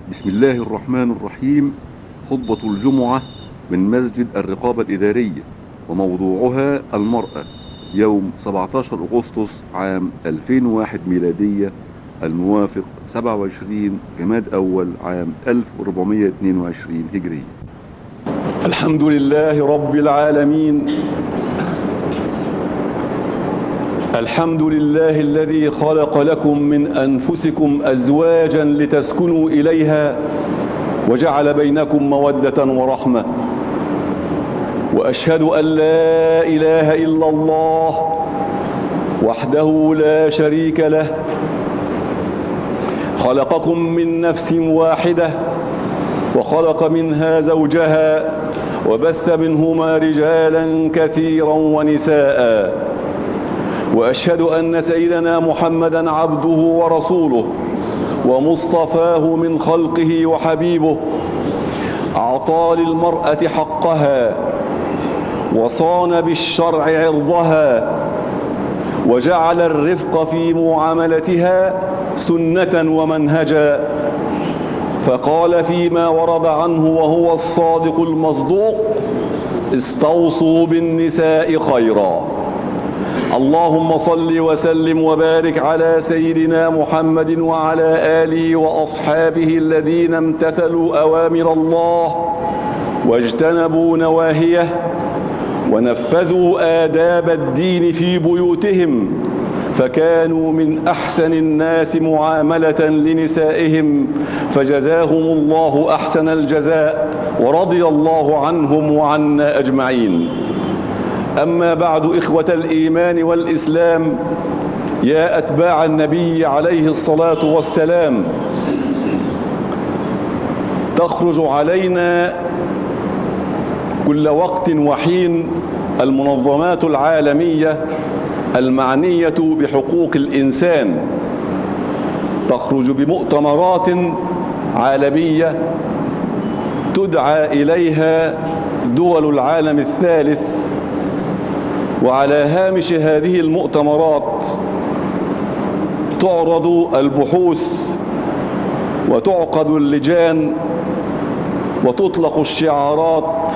بسم الله الرحمن الرحيم. خطبة الجمعة من مسجد الرقابة الإدارية، وموضوعها المرأة، يوم 17 أغسطس عام 2001 ميلادية، الموافق 27 جماد أول عام 1422 هجرية. الحمد لله رب العالمين. الحمد لله الذي خلق لكم من أنفسكم أزواجا لتسكنوا إليها وجعل بينكم مودة ورحمة، وأشهد أن لا إله إلا الله وحده لا شريك له، خلقكم من نفس واحدة وخلق منها زوجها وبث منهما رجالا كثيرا ونساء، وأشهد أن سيدنا محمدا عبده ورسوله ومصطفاه من خلقه وحبيبه، أعطى للمرأة حقها وصان بالشرع عرضها، وجعل الرفق في معاملتها سنة ومنهجا، فقال فيما ورد عنه وهو الصادق المصدوق: استوصوا بالنساء خيرا. اللهم صل وسلم وبارك على سيدنا محمد وعلى آله وأصحابه الذين امتثلوا أوامر الله واجتنبوا نواهيه ونفذوا آداب الدين في بيوتهم، فكانوا من أحسن الناس معاملة لنسائهم، فجزاهم الله أحسن الجزاء ورضي الله عنهم وعنا أجمعين. أما بعد، إخوة الإيمان والإسلام، يا أتباع النبي عليه الصلاة والسلام، تخرج علينا كل وقت وحين المنظمات العالمية المعنية بحقوق الإنسان، تخرج بمؤتمرات عالمية تدعى إليها دول العالم الثالث، وعلى هامش هذه المؤتمرات تعرض البحوث وتعقد اللجان وتطلق الشعارات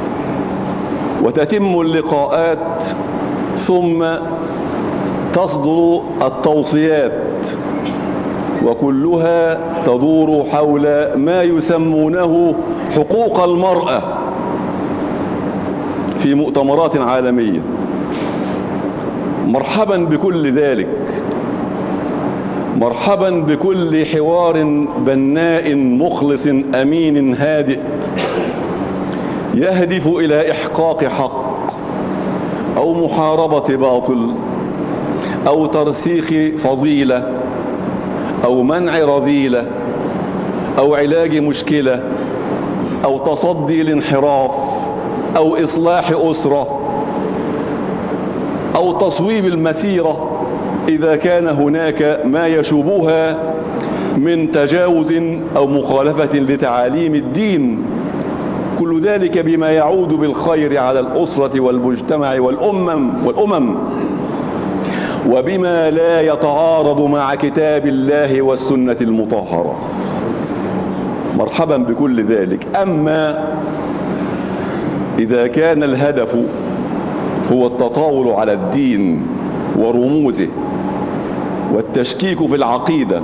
وتتم اللقاءات، ثم تصدر التوصيات، وكلها تدور حول ما يسمونه حقوق المرأة في مؤتمرات عالمية. مرحبا بكل ذلك، مرحبا بكل حوار بناء مخلص أمين هادئ يهدف إلى إحقاق حق أو محاربة باطل أو ترسيخ فضيلة أو منع رذيلة أو علاج مشكلة أو تصدي الانحراف أو إصلاح أسرة أو تصويب المسيرة إذا كان هناك ما يشوبها من تجاوز أو مخالفة لتعاليم الدين، كل ذلك بما يعود بالخير على الأسرة والمجتمع والأمم، وبما لا يتعارض مع كتاب الله والسنة المطهرة. مرحبا بكل ذلك. أما إذا كان الهدف هو التطاول على الدين ورموزه والتشكيك في العقيدة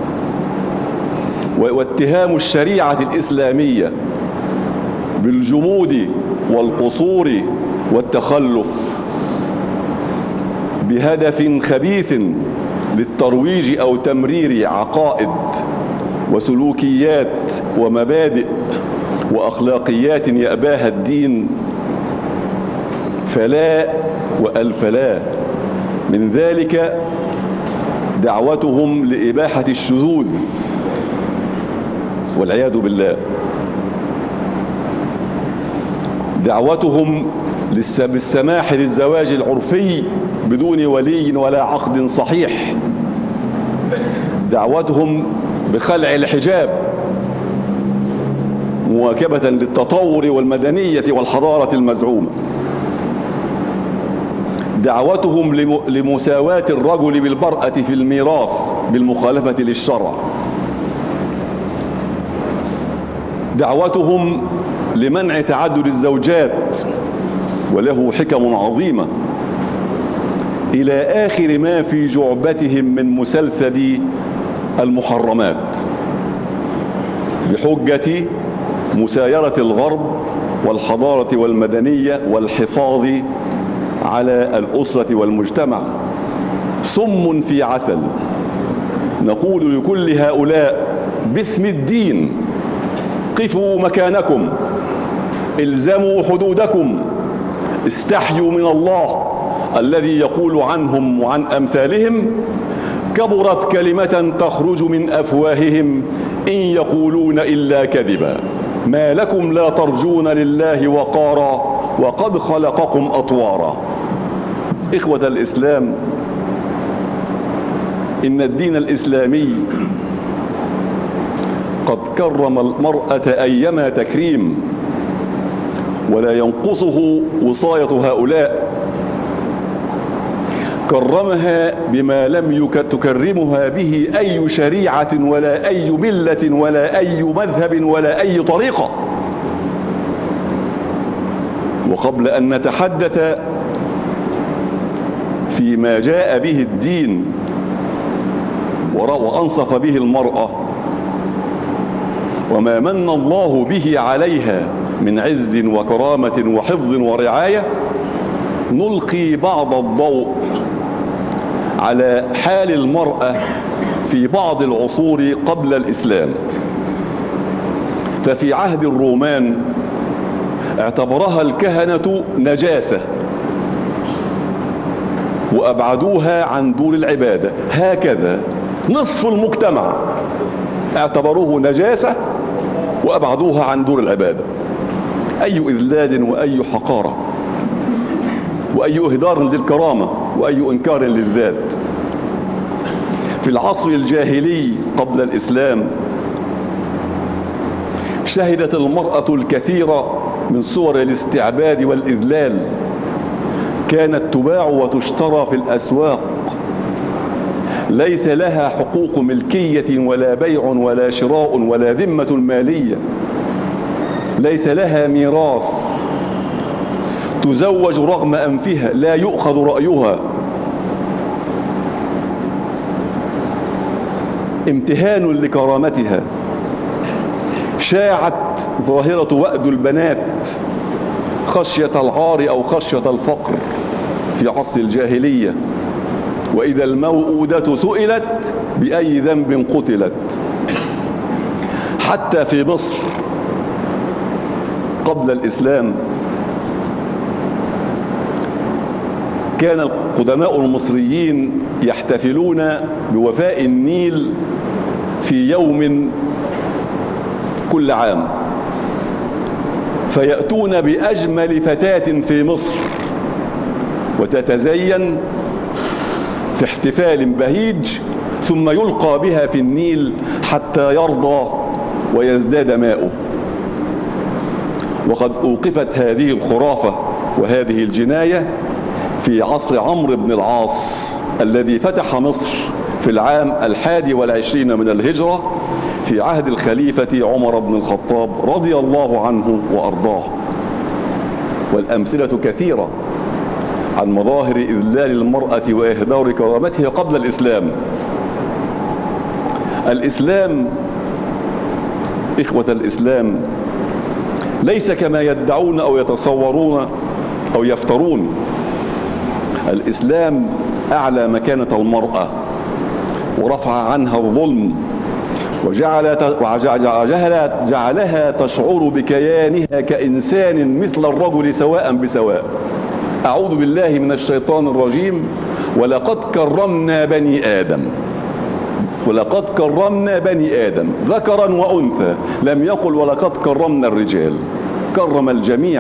واتهام الشريعة الإسلامية بالجمود والقصور والتخلف بهدف خبيث للترويج أو تمرير عقائد وسلوكيات ومبادئ وأخلاقيات يأباها الدين، فلا وألف لا. من ذلك دعوتهم لإباحة الشذوذ والعياذ بالله، دعوتهم بالسماح للزواج العرفي بدون ولي ولا عقد صحيح، دعوتهم بخلع الحجاب مواكبة للتطور والمدنية والحضارة المزعومة، دعوتهم لمساواة الرجل بالمرأة في الميراث بالمخالفة للشرع، دعوتهم لمنع تعدد الزوجات، وله حكم عظيمة، إلى آخر ما في جعبتهم من مسلسل المحرمات، بحجة مسايرة الغرب والحضارة والمدنية والحفاظ على الأسرة والمجتمع. سم في عسل. نقول لكل هؤلاء باسم الدين: قفوا مكانكم، الزموا حدودكم، استحيوا من الله الذي يقول عنهم وعن أمثالهم: كبرت كلمة تخرج من أفواههم إن يقولون إلا كذبا، ما لكم لا ترجون لله وقارا وقد خلقكم أطوارا. إخوة الإسلام، إن الدين الإسلامي قد كرم المرأة أيما تكريم، ولا ينقصه وصاية هؤلاء. كرمها بما لم تكرمها به أي شريعة ولا أي ملة ولا أي مذهب ولا أي طريقة. وقبل أن نتحدث فيما جاء به الدين وأنصف به المرأة وما من الله به عليها من عز وكرامة وحفظ ورعاية، نلقي بعض الضوء على حال المرأة في بعض العصور قبل الإسلام. ففي عهد الرومان اعتبرها الكهنة نجاسة وأبعدوها عن دور العبادة. هكذا نصف المجتمع اعتبروه نجاسة وأبعدوها عن دور العبادة. أي إذلال وأي حقارة وأي إهدار للكرامة وأي إنكار للذات. في العصر الجاهلي قبل الإسلام شهدت المرأة الكثير من صور الاستعباد والإذلال، كانت تباع وتشترى في الأسواق، ليس لها حقوق ملكية ولا بيع ولا شراء ولا ذمة مالية، ليس لها ميراث، تزوج رغم أنفها، لا يؤخذ رأيها. امتهان لكرامتها. شاعت ظاهرة وأد البنات خشية العار أو خشية الفقر في عصر الجاهلية. وإذا الموءودة سئلت بأي ذنب قتلت. حتى في مصر قبل الإسلام كان القدماء المصريين يحتفلون بوفاء النيل في يوم كل عام، فيأتون بأجمل فتاة في مصر وتتزين في احتفال بهيج، ثم يلقى بها في النيل حتى يرضى ويزداد ماؤه. وقد أوقفت هذه الخرافة وهذه الجناية في عصر عمرو بن العاص الذي فتح مصر في العام 21 من الهجرة في عهد الخليفة عمر بن الخطاب رضي الله عنه وأرضاه. والأمثلة كثيرة عن مظاهر إذلال المرأة وإهدار كرامتها قبل الإسلام. الإسلام، إخوة الإسلام، ليس كما يدعون أو يتصورون أو يفترون. الإسلام أعلى مكانة المرأة ورفع عنها الظلم وجعلها تشعر بكيانها كإنسان مثل الرجل سواء بسواء. أعوذ بالله من الشيطان الرجيم. ولقد كرمنا بني آدم، ولقد كرمنا بني آدم ذكرا وأنثى، لم يقل ولقد كرمنا الرجال، كرم الجميع.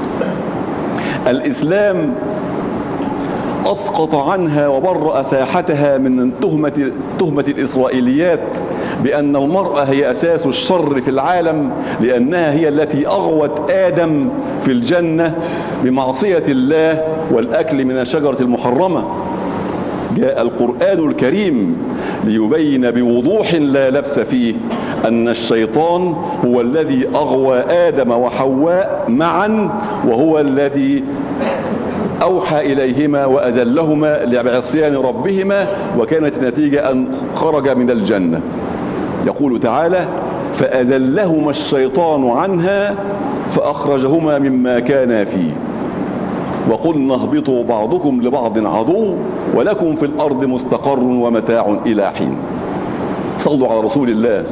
الإسلام أسقط عنها وبرأ ساحتها من تهمة الإسرائيليات بأن المرأة هي أساس الشر في العالم، لأنها هي التي أغوت آدم في الجنة بمعصية الله والأكل من الشجرة المحرمة. جاء القرآن الكريم ليبين بوضوح لا لبس فيه أن الشيطان هو الذي أغوى آدم وحواء معا، وهو الذي أوحى إليهما وأزلهما لعصيان ربهما، وكانت النتيجة أن خرج من الجنة. يقول تعالى: فأزلهما الشيطان عنها فأخرجهما مما كانا فيه وقلنا اهبطوا بعضكم لبعض عدو ولكم في الأرض مستقر ومتاع إلى حين. صلوا على رسول الله.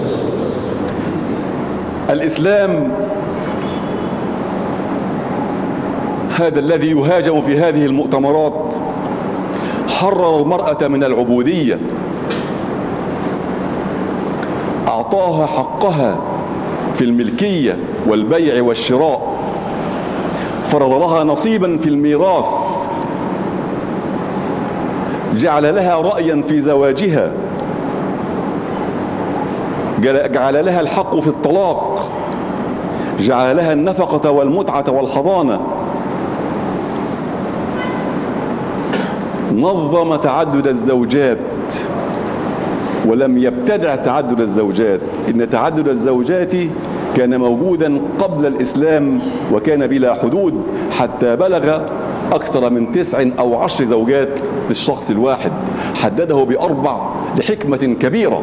الإسلام هذا الذي يهاجم في هذه المؤتمرات حرر المرأة من العبودية، أعطاها حقها في الملكية والبيع والشراء، فرض لها نصيبا في الميراث، جعل لها رأيا في زواجها، جعل لها الحق في الطلاق، جعل لها النفقة والمتعة والحضانة، نظم تعدد الزوجات ولم يبتدع تعدد الزوجات. إن تعدد الزوجات كان موجودا قبل الإسلام وكان بلا حدود، حتى بلغ أكثر من 9 أو 10 زوجات للشخص الواحد، حدده ب4 لحكمة كبيرة،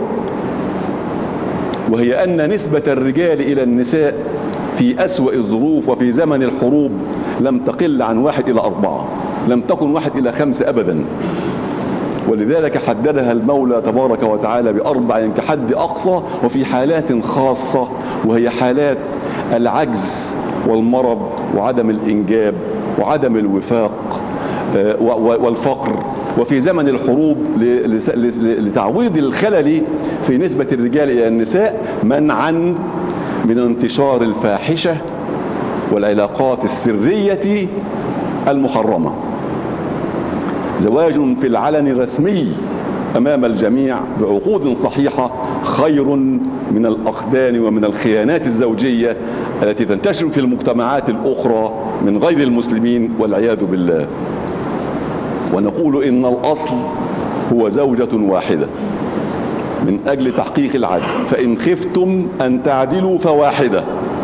وهي أن نسبة الرجال إلى النساء في أسوأ الظروف وفي زمن الحروب لم تقل عن 1:4، لم تكن 1:5 أبدا. ولذلك حددها المولى تبارك وتعالى ب4 كحد أقصى، وفي حالات خاصة وهي حالات العجز والمرض وعدم الإنجاب وعدم الوفاق والفقر، وفي زمن الحروب لتعويض الخلل في نسبة الرجال إلى النساء، منعا من انتشار الفاحشة والعلاقات السرية المحرمة. زواج في العلن رسمي أمام الجميع بعقود صحيحة خير من الأخدان ومن الخيانات الزوجية التي تنتشر في المجتمعات الأخرى من غير المسلمين والعياذ بالله. ونقول إن الأصل هو زوجة واحدة من أجل تحقيق العدل، فإن خفتم أن تعدلوا فواحدة.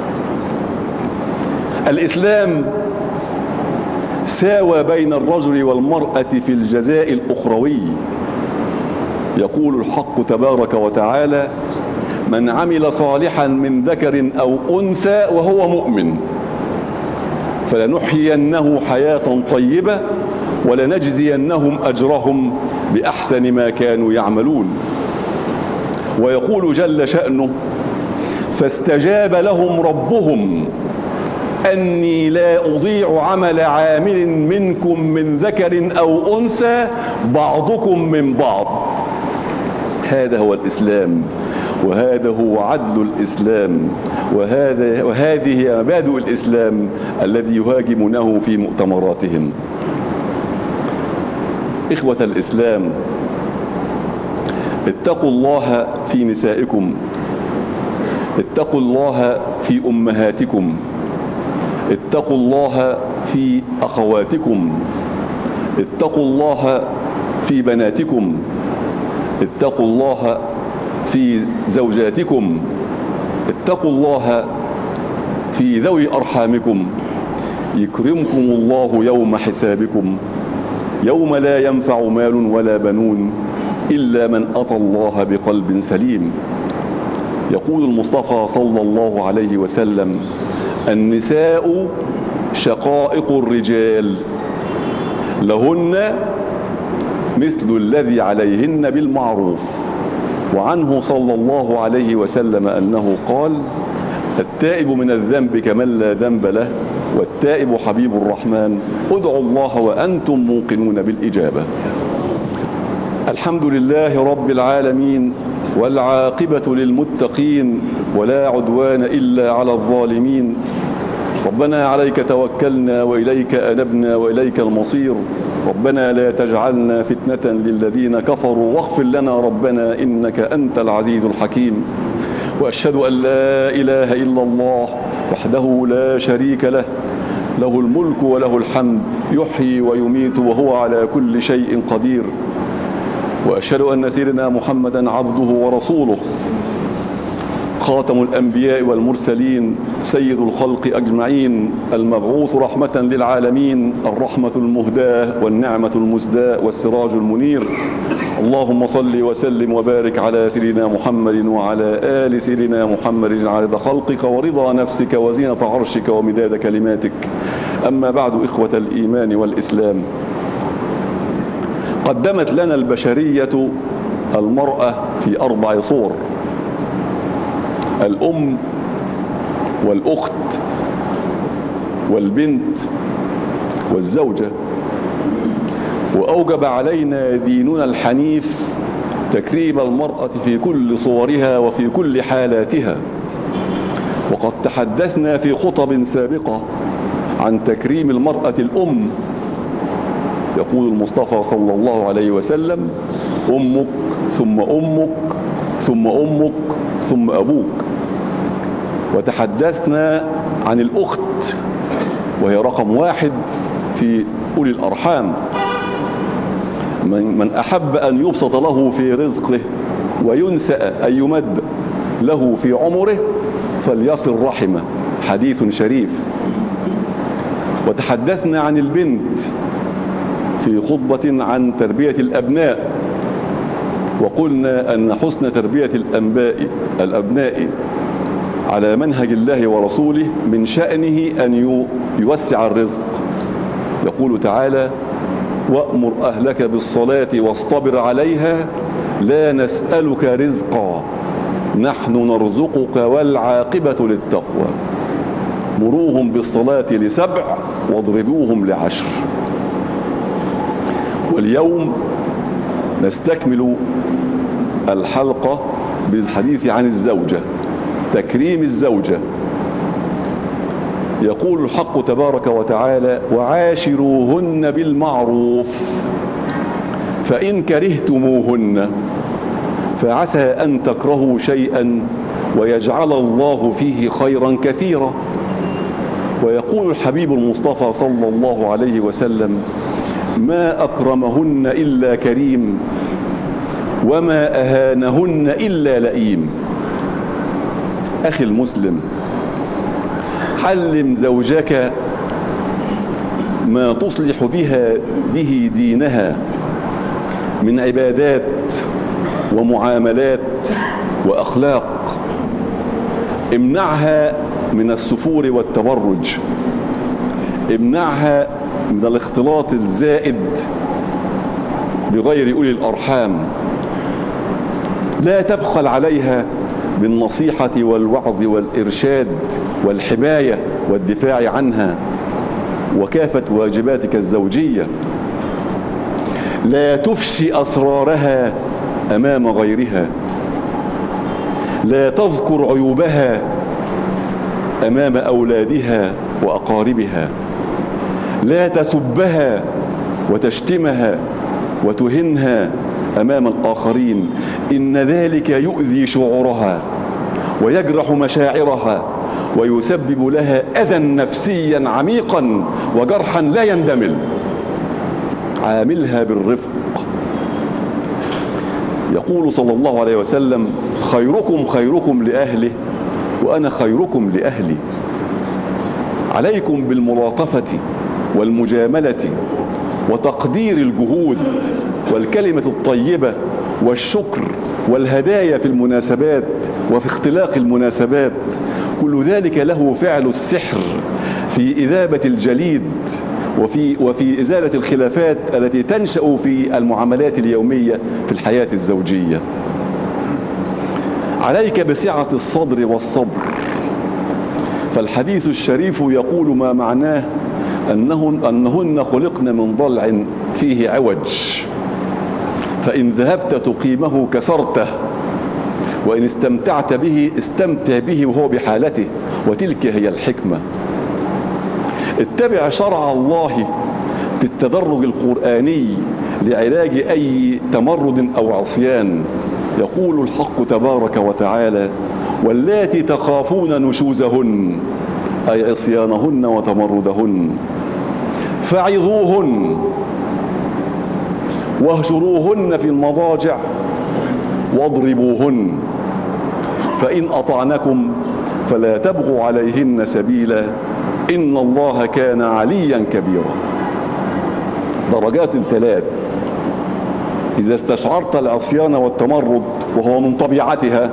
الإسلام ساوى بين الرجل والمرأة في الجزاء الأخروي. يقول الحق تبارك وتعالى: من عمل صالحا من ذكر أو أنثى وهو مؤمن فلنحيينه حياة طيبة ولنجزينهم أجرهم بأحسن ما كانوا يعملون. ويقول جل شأنه: فاستجاب لهم ربهم أني لا أضيع عمل عامل منكم من ذكر أو أنثى بعضكم من بعض. هذا هو الإسلام، وهذا هو عدل الإسلام، وهذه مبادئ الإسلام الذي يهاجمونه في مؤتمراتهم. إخوة الإسلام، اتقوا الله في نسائكم، اتقوا الله في أمهاتكم، اتقوا الله في أخواتكم، اتقوا الله في بناتكم، اتقوا الله في زوجاتكم، اتقوا الله في ذوي أرحامكم، يكرمكم الله يوم حسابكم، يوم لا ينفع مال ولا بنون إلا من أتى الله بقلب سليم. يقول المصطفى صلى الله عليه وسلم: النساء شقائق الرجال لهن مثل الذي عليهن بالمعروف. وعنه صلى الله عليه وسلم أنه قال: التائب من الذنب كمن لا ذنب له، والتائب حبيب الرحمن، ادعوا الله وأنتم موقنون بالإجابة. الحمد لله رب العالمين، والعاقبة للمتقين، ولا عدوان إلا على الظالمين. ربنا عليك توكلنا وإليك أنبنا وإليك المصير. ربنا لا تجعلنا فتنة للذين كفروا، واغفر لنا ربنا إنك أنت العزيز الحكيم. وأشهد أن لا إله إلا الله وحده لا شريك له، له الملك وله الحمد، يحيي ويميت وهو على كل شيء قدير. وأشهد أن سيدنا محمدا عبده ورسوله، خاتم الأنبياء والمرسلين، سيد الخلق أجمعين، المبعوث رحمة للعالمين، الرحمة المهداة والنعمة المسداة والسراج المنير. اللهم صل وسلم وبارك على سيدنا محمد وعلى آل سيدنا محمد عدد خلقك ورضا نفسك وزينة عرشك ومداد كلماتك. أما بعد، إخوة الإيمان والإسلام، قدمت لنا البشرية المرأة في 4 صور: الأم والأخت والبنت والزوجة. وأوجب علينا ديننا الحنيف تكريم المرأة في كل صورها وفي كل حالاتها. وقد تحدثنا في خطب سابقة عن تكريم المرأة الأم. يقول المصطفى صلى الله عليه وسلم: أمك ثم أمك ثم أمك ثم أبوك. وتحدثنا عن الأخت، وهي رقم 1 في أولي الأرحام. من أحب أن يبسط له في رزقه وينسأ أن يمد له في عمره فليصل رحمه، حديث شريف. وتحدثنا عن البنت في خطبة عن تربية الأبناء، وقلنا أن حسن تربية الأبناء على منهج الله ورسوله من شأنه أن يوسع الرزق. يقول تعالى: وأمر أهلك بالصلاة واصطبر عليها لا نسألك رزقا نحن نرزقك والعاقبة للتقوى. مروهم بالصلاة ل7 واضربوهم ل10. واليوم نستكمل الحلقة بالحديث عن الزوجة، تكريم الزوجة. يقول الحق تبارك وتعالى: وعاشروهن بالمعروف فإن كرهتموهن فعسى أن تكرهوا شيئا ويجعل الله فيه خيرا كثيرا. ويقول الحبيب المصطفى صلى الله عليه وسلم: ما أكرمهن إلا كريم وما أهانهن إلا لئيم. أخي المسلم، علم زوجك ما تصلح به دينها من عبادات ومعاملات وأخلاق. امنعها من السفور والتبرج، امنعها من الاختلاط الزائد بغير أولي الأرحام. لا تبخل عليها بالنصيحة والوعظ والإرشاد والحماية والدفاع عنها وكافة واجباتك الزوجية. لا تفشي أسرارها أمام غيرها. لا تذكر عيوبها أمام أولادها وأقاربها. لا تسبها وتشتمها وتهنها أمام الآخرين، إن ذلك يؤذي شعورها ويجرح مشاعرها ويسبب لها أذى نفسيا عميقا وجرحا لا يندمل. عاملها بالرفق. يقول صلى الله عليه وسلم: خيركم خيركم لأهله وأنا خيركم لأهلي. عليكم بالملاطفة والمجاملة وتقدير الجهود والكلمة الطيبة والشكر والهدايا في المناسبات وفي اختلاق المناسبات. كل ذلك له فعل السحر في إذابة الجليد وفي إزالة الخلافات التي تنشأ في المعاملات اليومية في الحياة الزوجية. عليك بسعة الصدر والصبر، فالحديث الشريف يقول ما معناه أنهن خلقن من ضلع فيه عوج، فإن ذهبت تقيمه كسرته، وإن استمتعت به استمتع به وهو بحالته، وتلك هي الحكمة. اتبع شرع الله في التدرج القرآني لعلاج أي تمرد أو عصيان. يقول الحق تبارك وتعالى: واللاتي تخافون نشوزهن أي عصيانهن وتمردهن فعظوهن واهجروهن في المضاجع واضربوهن فإن أطعنكم فلا تبغوا عليهن سبيلا إن الله كان عليا كبيرا. درجات الثلاث: إذا استشعرت العصيان والتمرد وهو من طبيعتها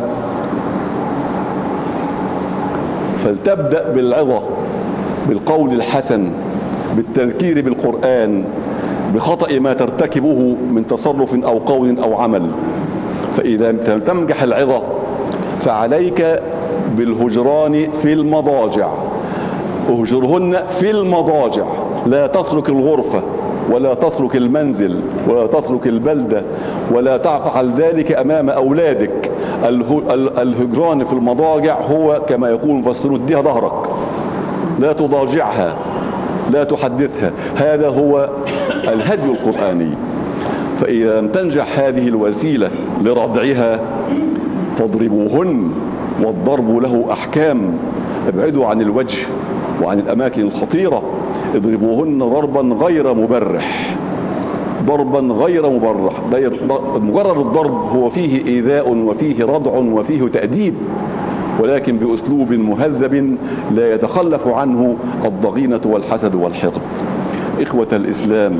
فلتبدأ بالعظة، بالقول الحسن، بالتذكير بالقرآن، بخطأ ما ترتكبه من تصرف أو قول أو عمل. فإذا لم تنجح العظة فعليك بالهجران في المضاجع. اهجرهن في المضاجع، لا تترك الغرفة ولا تترك المنزل ولا تترك البلدة ولا تفعل ذلك أمام أولادك. الهجران في المضاجع هو كما يقول المفسرون اديها ظهرك، لا تضاجعها، لا تحدثها. هذا هو الهدي القرآني. فإذا لم تنجح هذه الوسيلة لردعها فاضربوهن، والضرب له أحكام. ابعدوا عن الوجه وعن الأماكن الخطيرة. اضربوهن ضربا غير مبرح، ضربا غير مبرح. مجرد الضرب هو فيه إيذاء وفيه ردع وفيه تأديب، ولكن بأسلوب مهذب لا يتخلف عنه الضغينة والحسد والحقد. إخوة الإسلام،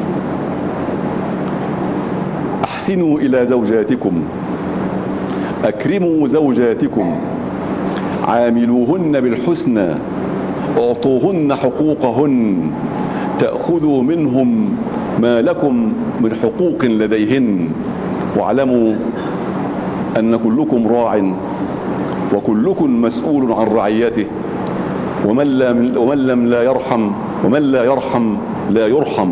أحسنوا إلى زوجاتكم، أكرموا زوجاتكم، عاملوهن بالحسنى، أعطوهن حقوقهن، تأخذوا منهم ما لكم من حقوق لديهن. واعلموا أن كلكم راع وكلكم مسؤول عن رعيته، ومن لا يرحم لا يرحم.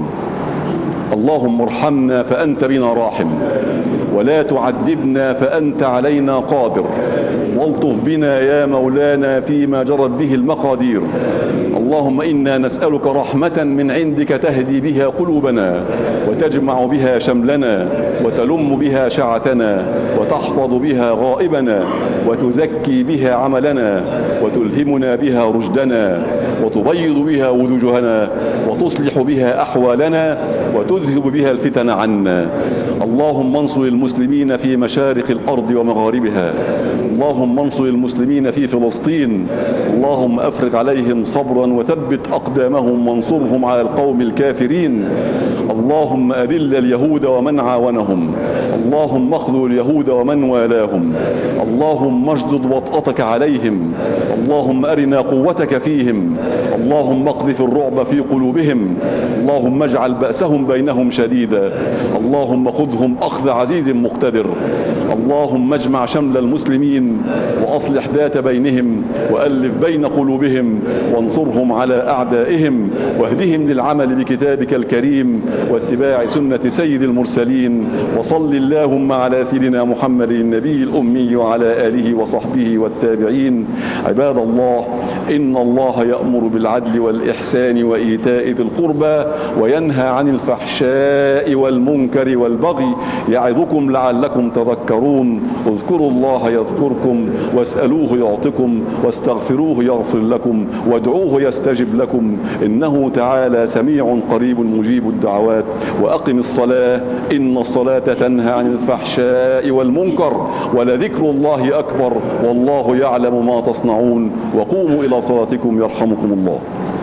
اللهم ارحمنا فأنت بنا راحم، ولا تعذبنا فأنت علينا قادر، والطف بنا يا مولانا فيما جرت به المقادير. اللهم إنا نسألك رحمة من عندك تهدي بها قلوبنا، وتجمع بها شملنا، وتلم بها شعثنا، وتحفظ بها غائبنا، وتزكي بها عملنا، وتلهمنا بها رشدنا، وتبيض بها وجوهنا، وتصلح بها أحوالنا، وتذهب بها الفتن عنا. اللهم انصر المسلمين في مشارق الأرض ومغاربها. اللهم انصر المسلمين في فلسطين. اللهم أفرغ عليهم صبرا وثبت أقدامهم وانصرهم على القوم الكافرين. اللهم أذل اليهود ومن عاونهم. اللهم اخذل اليهود ومن والاهم. اللهم اشدد وطأتك عليهم. اللهم أرنا قوتك فيهم. اللهم اقذف الرعب في قلوبهم. اللهم اجعل بأسهم بينهم شديدا. اللهم خذهم أخذ عزيز مقتدر. اللهم اجمع شمل المسلمين وأصلح ذات بينهم وألف بين قلوبهم وانصرهم على أعدائهم واهدهم للعمل بكتابك الكريم واتباع سنة سيد المرسلين. وصل اللهم على سيدنا محمد النبي الأمي وعلى آله وصحبه والتابعين. عباد الله، إن الله يأمر بالعدل والإحسان وإيتاء ذي القربى وينهى عن الفحشاء والمنكر والبغي يعظكم لعلكم تذكرون. اذكروا الله يذكركم، واسألوه يعطكم، واستغفروه يغفر لكم، وادعوه يستجب لكم، إنه تعالى سميع قريب مجيب الدعوات. وأقم الصلاة إن الصلاة تنهى عن الفحشاء والمنكر، ولذكر الله أكبر، والله يعلم ما تصنعون. وقوموا إلى صلاتكم يرحمكم الله.